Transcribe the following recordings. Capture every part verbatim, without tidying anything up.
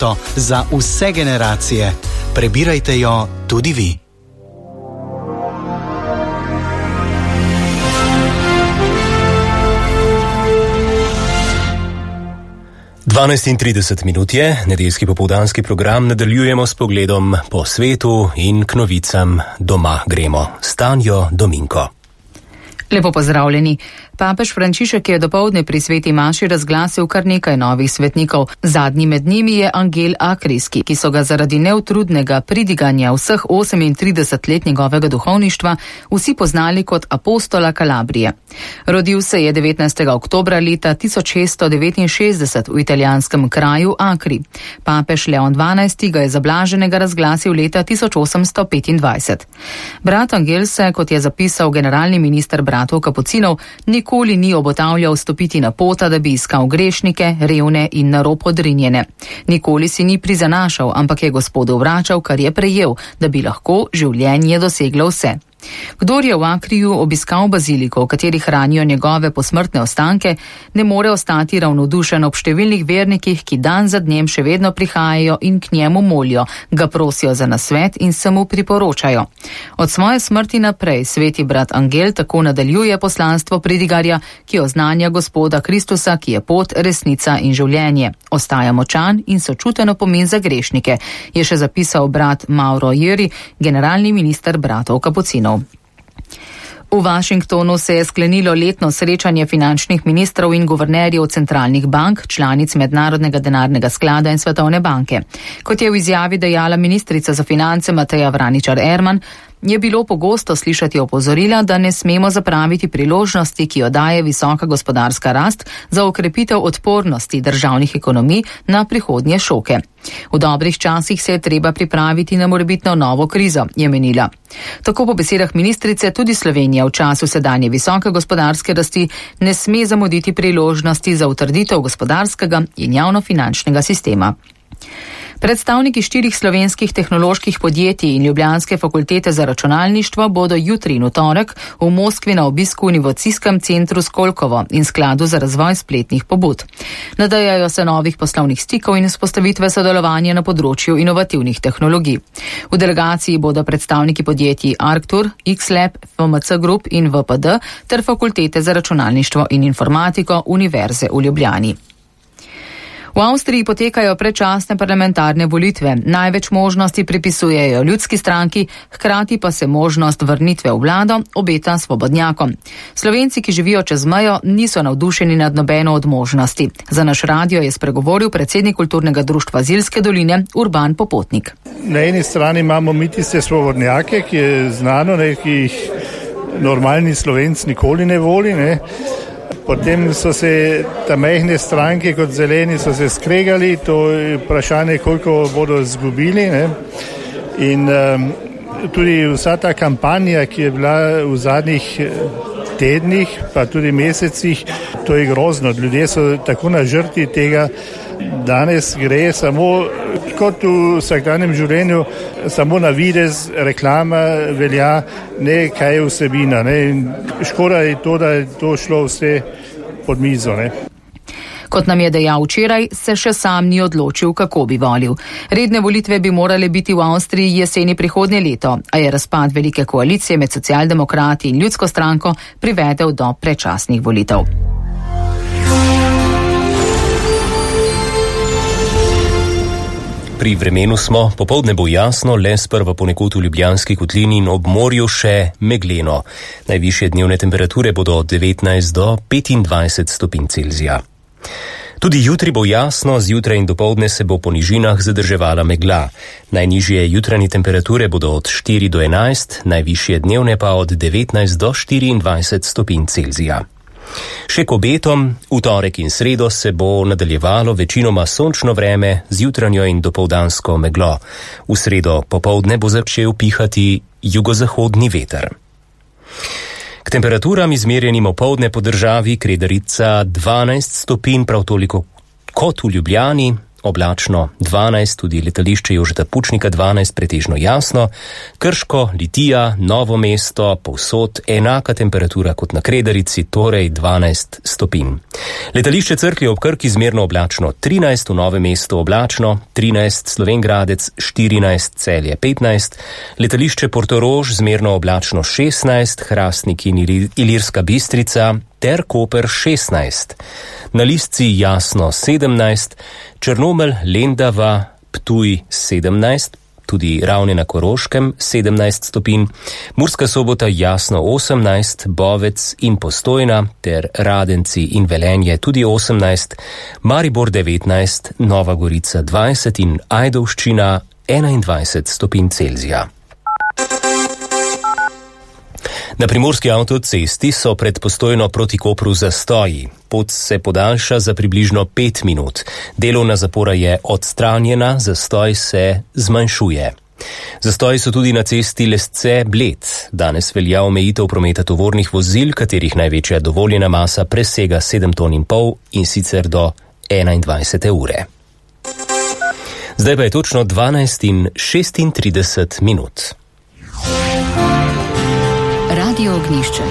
motto za vse generacije. Prebirajte jo tudi vi. dvanajst in trideset minut je, nedeljski popoldanski program nadaljujemo s pogledom po svetu in k novicam doma gremo. Stanjo Dominko. Lepo pozdravljeni. Papež Frančišek je dopoldne pri sveti maši razglasil kar nekaj novih svetnikov. Zadnji med njimi je Angel Akrijski, ki so ga zaradi neutrudnega pridiganja vseh osemintrideset let njegovega duhovništva vsi poznali kot apostola Kalabrije. Rodil se je devetnajstega oktobra leta tisoč šeststo devetinšestdeset v italijanskem kraju Akri. Papež Leon dvanajsti ga je za blaženega razglasil leta tisoč osemsto petindvajset. Brat Angel se, kot je zapisal generalni minister bratov kapucinov, nikoli ni obotavljal stopiti na pota, da bi iskal grešnike, revne in na rob odrinjene. Nikoli si ni prizanašal, ampak je Gospodu vračal, kar je prejel, da bi lahko življenje doseglo vse. Kdor je v Akriju obiskal baziliko, v kateri hranijo njegove posmrtne ostanke, ne more ostati ravnodušen ob številnih vernikih, ki dan za dnem še vedno prihajajo in k njemu molijo, ga prosijo za nasvet in se mu priporočajo. Od svoje smrti naprej sveti brat Angel tako nadaljuje poslanstvo pridigarja, ki oznanja Gospoda Kristusa, ki je pot, resnica in življenje. Ostaja močan in sočuten opomin za grešnike, je še zapisal brat Mauro Jeri, generalni minister bratov kapucinov. V Washingtonu se je sklenilo letno srečanje finančnih ministrov in guvernerjev centralnih bank, članic Mednarodnega denarnega sklada in Svetovne banke. Kot je v izjavi dejala ministrica za finance Mateja Vraničar-Erman, je bilo pogosto slišati opozorila, da ne smemo zapraviti priložnosti, ki jo daje visoka gospodarska rast za okrepitev odpornosti državnih ekonomij na prihodnje šoke. V dobrih časih se je treba pripraviti na morebitno novo krizo, je menila. Tako po besedah ministrice tudi Slovenija v času sedanje visoke gospodarske rasti ne sme zamuditi priložnosti za utrditev gospodarskega in javnofinančnega sistema. Predstavniki štirih slovenskih tehnoloških podjetij in Ljubljanske fakultete za računalništvo bodo jutri in v torek v Moskvi na obisku v inovacijskem centru Skolkovo in skladu za razvoj spletnih pobud. Nadajajo se novih poslovnih stikov in vzpostavitve sodelovanja na področju inovativnih tehnologij. V delegaciji bodo predstavniki podjetij Arctur, X-Lab, F M C Group in V P D ter fakultete za računalništvo in informatiko Univerze v Ljubljani. V Avstriji potekajo predčasne parlamentarne volitve. Največ možnosti pripisujejo ljudski stranki, hkrati pa se možnost vrnitve v vlado obeta svobodnjakom. Slovenci, ki živijo čez mejo, niso navdušeni nad nobeno od možnosti. Za naš radio je spregovoril predsednik kulturnega društva Zilske doline Urban Popotnik. Na eni strani imamo mi tiste svobodnjake, ki je znano, ne, ki jih normalni Slovenci nikoli ne voli, ne. Potem so se ta mehne stranke kot zeleni so se skregali, to je vprašanje, koliko bodo izgubili, ne. In um, tudi vsa ta kampanja, ki je bila v zadnjih tednih, pa tudi mesecih, to je grozno. Ljudje so tako na žrtvi tega. Danes gre samo, kot v vsakdanjem življenju, samo na videz, reklama velja, ne kaj je vsebina. Ne. Škoda je to, da je to šlo vse pod mizo. Ne. Kot nam je dejal včeraj, se še sam ni odločil, kako bi volil. Redne volitve bi morale biti v Avstriji jeseni prihodnje leto, a je razpad velike koalicije med socialdemokrati in ljudsko stranko privedel do predčasnih volitev. Pri vremenu smo, popoldne bo jasno, le sprva ponekod v Ljubljanski kotlini in ob morju še megleno. Najvišje dnevne temperature bodo od devetnajst do petindvajset stopinj Celzija. Tudi jutri bo jasno, zjutraj in dopoldne se bo po nižinah zadrževala megla. Najnižje jutranje temperature bodo od štiri do enajst, najvišje dnevne pa od devetnajst do štiriindvajset stopinj Celzija. Še k obetom, v torek in sredo se bo nadaljevalo večinoma sončno vreme z jutranjo in dopoldansko meglo. V sredo popoldne bo začel pihati jugozahodni veter. K temperaturam izmerjenim opoldne po državi Kredarica dvanajst stopinj, prav toliko kot v Ljubljani, oblačno dvanajst, tudi letališče Jožeta Pučnika dvanajst, pretežno jasno, Krško, Litija, Novo mesto, povsod enaka temperatura kot na Kredarici, torej dvanajst stopinj. Letališče Cerklje ob Krki zmerno oblačno trinajst, v Novem mestu oblačno trinajst, Slovenj Gradec štirinajst, Celje petnajst, letališče Portorož zmerno oblačno šestnajst, Hrastnik in Ilirska Bistrica ter Koper šestnajst. Na Listci jasno sedemnajst, Črnomelj, Lendava, Ptuj sedemnajst, tudi Ravne na Koroškem sedemnajst stopinj, Murska Sobota jasno osemnajst, Bovec in Postojna ter Radenci in Velenje tudi osemnajst, Maribor devetnajst, Nova Gorica dvajset in Ajdovščina enaindvajset stopinj Celzija. Na primorski avtocesti so pred Postojno proti Kopru zastoji. Pot se podaljša za približno pet minut. Delovna zapora je odstranjena, zastoj se zmanjšuje. Zastoji so tudi na cesti Lesce-Bled. Danes velja omejitev prometa tovornih vozil, katerih največja dovoljena masa presega sedem ton in pol in sicer do enaindvajsete ure. Zdaj pa je točno dvanajst in šestintrideset minut. Radio Ognjišče.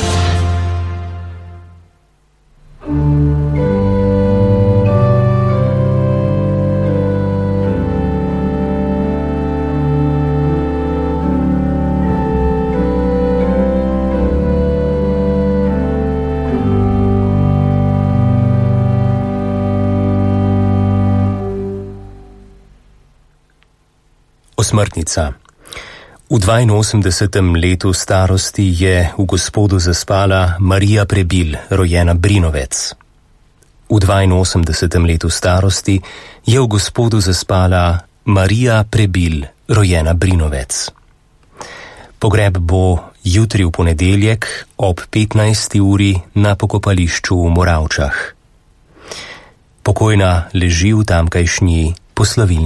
Osmrtnica. V dvainosemdesetem letu starosti je v Gospodu zaspala Marija Prebil, rojena Brinovec. V dvainosemdesetem letu starosti je v Gospodu zaspala Marija Prebil, rojena Brinovec. Pogreb bo jutri v ponedeljek ob petnajsti uri na pokopališču v Moravčah. Pokojna leži v tamkajšnji poslovilni